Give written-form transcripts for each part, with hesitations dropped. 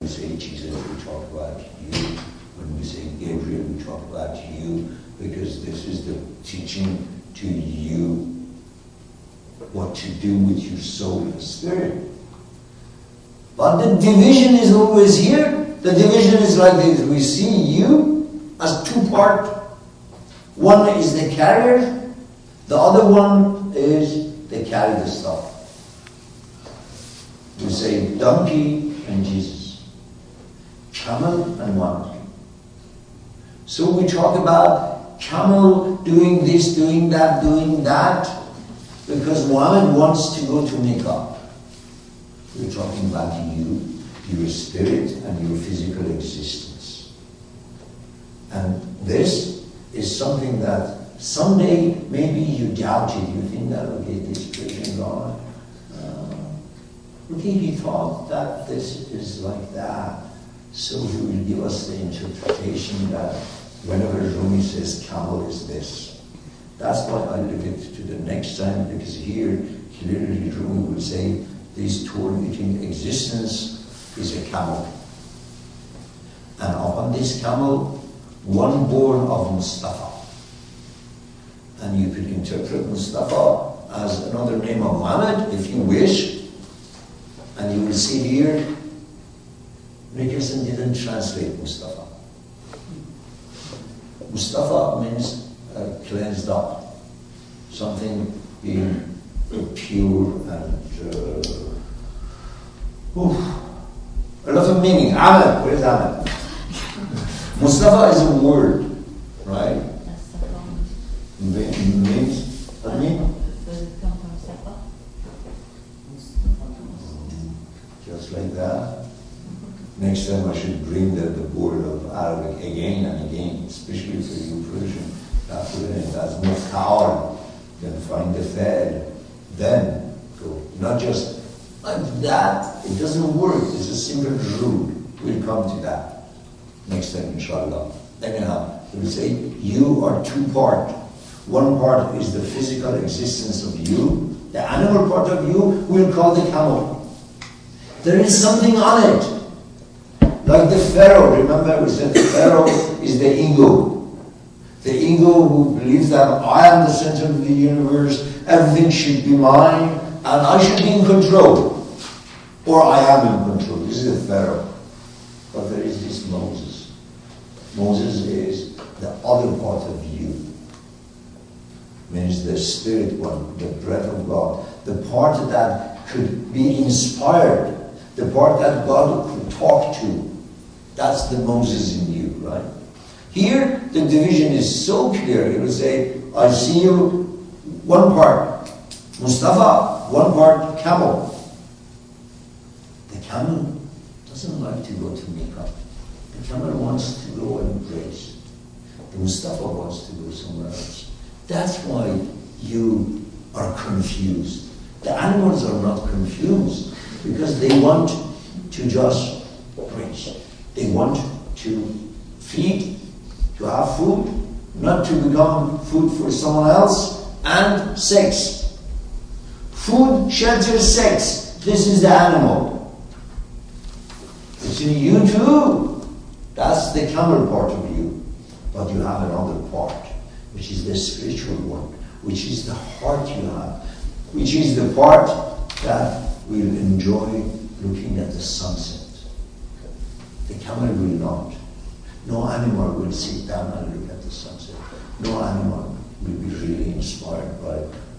we say Jesus, we talk about you. When we say Gabriel, we talk about you, because this is the teaching to you what to do with your soul and spirit. But the division is always here. The division is like this. We see you as two parts. One is the carrier, the other one is they carry the stuff. We say donkey and Jesus, camel and Muhammad. So we talk about camel doing this, doing that, because Muhammad wants to go to Mecca. We're talking about you, your spirit and your physical existence. And this is something that someday maybe you doubt it. You think that, okay, this Persian God, okay, he thought that this is like that. So he will give us the interpretation that whenever Rumi says camel is this. That's why I leave it to the next time, because here clearly Rumi will say this tormenting existence is a camel. And upon this camel, one born of Mustafa. And you could interpret Mustafa as another name of Muhammad if you wish. And you will see here, Nicholson didn't translate Mustafa. Mustafa means cleansed up, something being pure and a lot of meaning. Amal, what is Amal? Mustafa is a word, right? Means, what do you mean? Just like that. Next time I should bring the word of Arabic again and again, especially for you Persian. That's Mufta'al. Then find the fa'il. Then go. Not just like that. It doesn't work. It's a simple rule. We'll come to that next time, inshallah. Anyhow, we say you are two parts. One part is the physical existence of you. The animal part of you we'll call the camel. There is something on it. Like the pharaoh. Remember we said the pharaoh is the ego. The ego who believes that I am the center of the universe, everything should be mine, and I should be in control. Or I am in control. This is the pharaoh. But there is this Moses. Moses is the other part of you. Means the spirit one, the breath of God. The part that could be inspired. The part that God could talk to. That's the Moses in you, right? Here, the division is so clear. It will say, I see you, one part Mustafa, one part camel. The camel doesn't like to go to Mecca. The camel wants to go and graze. The Mustafa wants to go somewhere else. That's why you are confused. The animals are not confused because they want to just graze. They want to feed, to have food, not to become food for someone else, and sex. Food, shelter, sex. This is the animal. It's in you too. That's the camel part of you. But you have another part, which is the spiritual one, which is the heart you have, which is the part that will enjoy looking at the sunset. The camel will not. No animal will sit down and look at the sunset. No animal will be really inspired by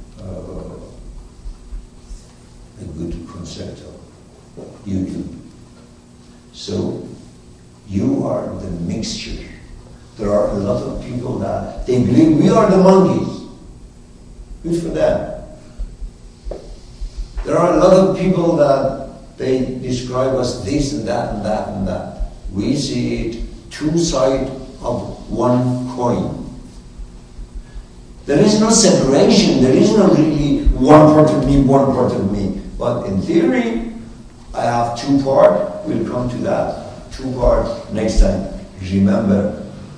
a good concerto. You do. So, you are the mixture. There are a lot of people that they believe we are the monkeys. Good for them. There are a lot of people that they describe us this and that and that and that. We see it two sides of one coin. There is no separation. There is no really one part of me, one part of me. But in theory, I have two parts. We'll come to that. Two parts next time. Remember,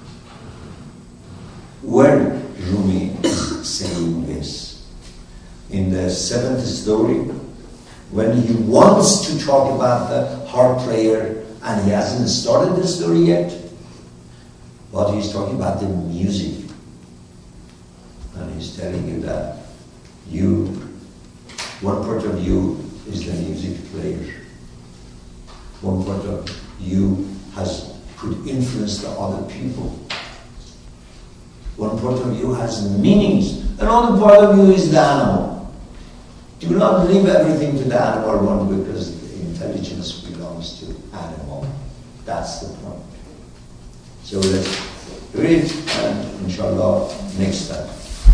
where Rumi is saying this. In the 7th story, when he wants to talk about the heart prayer And he hasn't started the story yet, but he's talking about the music. And he's telling you that one part of you is the music player. One part of you could influence the other people. One part of you has meanings. Another part of you is the animal. Do not leave everything to the animal one, because the intelligence belongs to animal. That's the point. So let's read, and inshallah next time.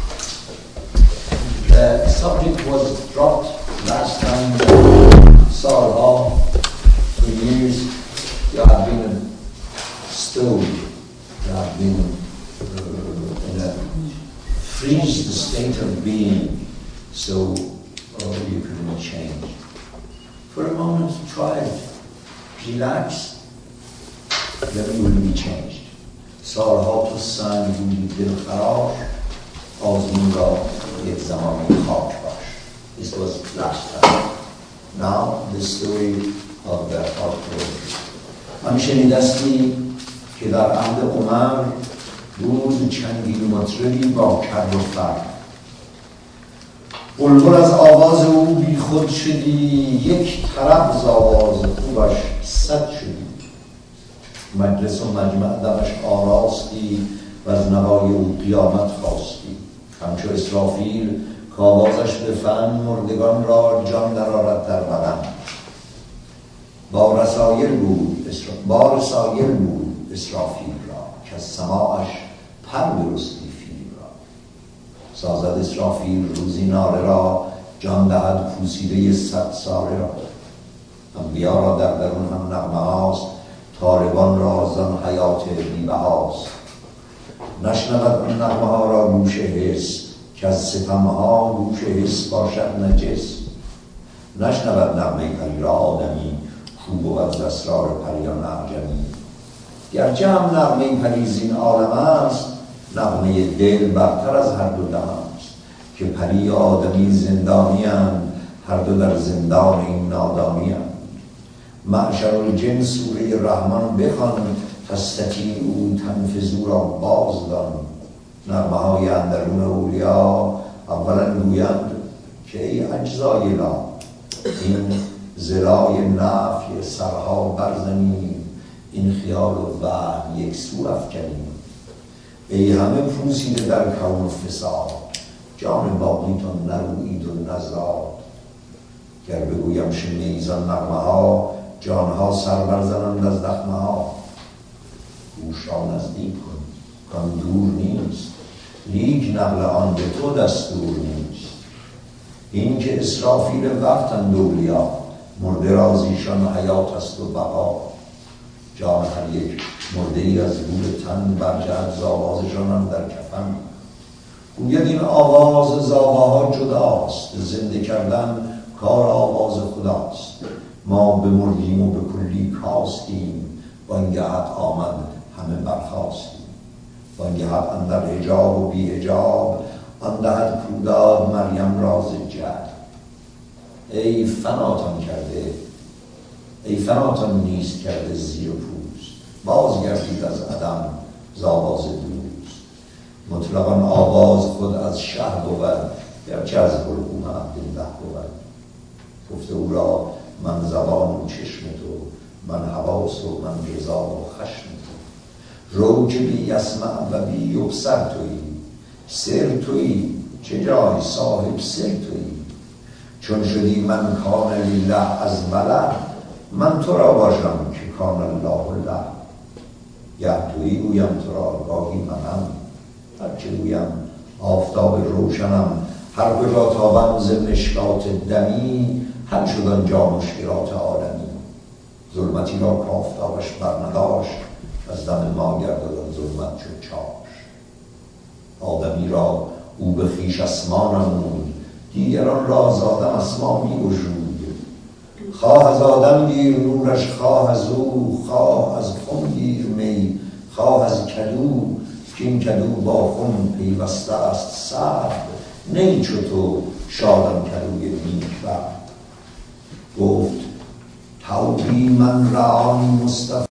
The subject was dropped last time. Sarha, for years, you have been stowed. You have been in a freeze state of being, so you couldn't change. For a moment, try it. Relax, then you will be changed. سالها تو سنگ بودی دلخراش، آزمون را یک زمانی خاک باش. This was last time. Now the story of the heartbreak. من شنیدستی که در عهد عمر بود چندین مطربی با کر و فر. بلبل از آواز او بی خود شدی، یک طرب ز آواز خوبش صد شدی. مجلس و مجمع دمش آراستی و از نوای او قیامت خواستی. همچو اسرافیل کآوازش به فن، مردگان را جان درآرد در بدن. بار سایل بود اسرافیل را، که از سماعش پر درستی فیل را. سازد اسرافیل روزی ناره را، جان دهد پوسیده 100 ساله را. انبیا را در درون هم نغمه هاست، طالبان را زن حیات بی‌بهاست. نشنود آن نغمه ها را گوش حس، که از ستم ها گوش حس باشد نجس. نشنود نغمه پری را آدمی، کو بود ز اسرار پریان اعجمی. گرچه هم نغمه پری زین عالم است، نغمه دل برتر از هر دو دم است. که پری و آدمی زندانی اند، هر دو در زندان این نادانی اند. معشر الجن سوره رحمان بخوان، تستطیعوا تنفذوا را بازدان. نغمه های اندرون اولیا اولا گویند که ای اجزای لا، این زلای نفی سرها برزنیم، این خیال و وهم یک سو افکنیم. ای همه پوسیده در کون و فساد، جان باقیتان نرویید و نزاد. گر بگویم شنیدید آن نغمه ها، جانها سر برزنند از دخمه ها. گوش را نزدیک کن کان دور نیست، لیک نقل آن به تو دستور نیست. این که اسرافیل وقتند اولیا، مرده را زیشان حیات است و بقا. جان هر یک مرده ای از گور تن، برجهد ز آوازشان در کفن. گوید این آواز ز آواها جداست، زنده کردن کار آواز خداست. ما بمردیم و به کلی کاستیم، وانگهت آمد همه برخاستیم. وانگهت اندر حجاب و بی حجاب، آن دهد کوداد مریم راز جد. ای فناتان کرده، ای فناتان نیست کرده زیر پوست. بازگردید از عدم ز آواز دوست. مطلقاً آواز خود از شه بود، گرچه از حلقوم عبدالله بود. گفته او را من زبان و چشم تو، من حواس و من رضا و خشم تو. رو که بی یسمع و بی یبصر تویی، سر تویی چه جای صاحب سر تویی. چون شدی من کان لله از ملک، من تو را باشم که کان الله له. گه تویی گویم تو را گاهی منم، هرچه گویم آفتاب روشنم. هر کجا تابم ز مشکات دمی، حل شد آنجا مشکلات عالمی. ظلمتی را کافتابش برنداشت، از دم ما گردد آن ظلمت چون چاش. آدمی را او به خویش اسما نمود، دیگران را ز آدم اسما می گشود. خواه از آدم گیر نورش، خواه از او، خواه از خم گیر می، خواه از کدو، که این کدو با خم پیوسته است سرد. نی چو تو شادم کدوی نیک بخت. گفت Tawbi man ra'ani Mustafa